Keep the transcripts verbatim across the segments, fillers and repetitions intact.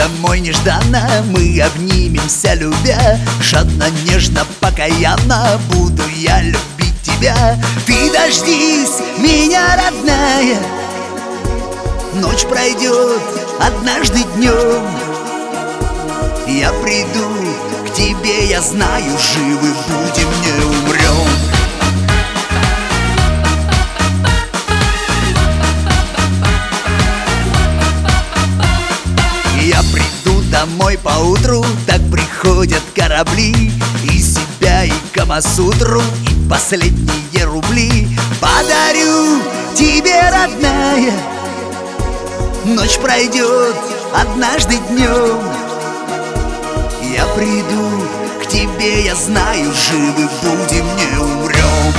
домой нежданно, мы обнимемся, любя. Жадно, нежно, покаянно буду я любить тебя. Ты дождись меня, родная, ночь пройдет однажды днем. Я приду к тебе, я знаю, живы будем, не умрем. Я приду домой поутру, так приходят корабли, и себя, и Камасутру, и последние рубли подарю тебе, родная. Ночь пройдет однажды днем. Я приду к тебе, я знаю, живы будем, не умрем.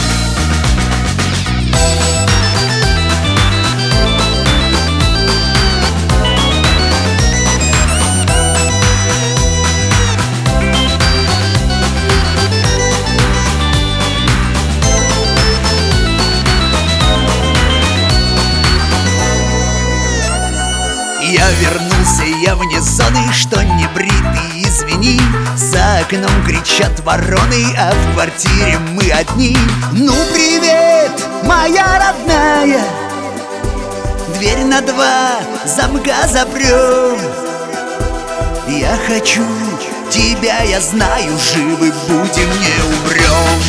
Я вернулся, я вне зоны, что не бритый, извини. За окном кричат вороны, а в квартире мы одни. Ну привет, моя родная, дверь на два замка запрем. Я хочу тебя, я знаю, живы будем, не умрем.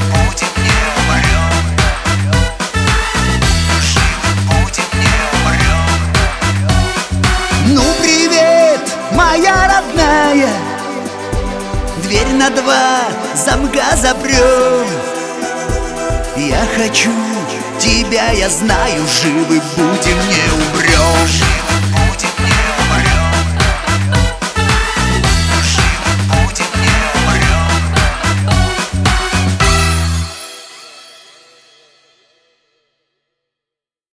Ну привет, моя родная, дверь на два замка запрем. Я хочу тебя, я знаю, живы будем, не умрем.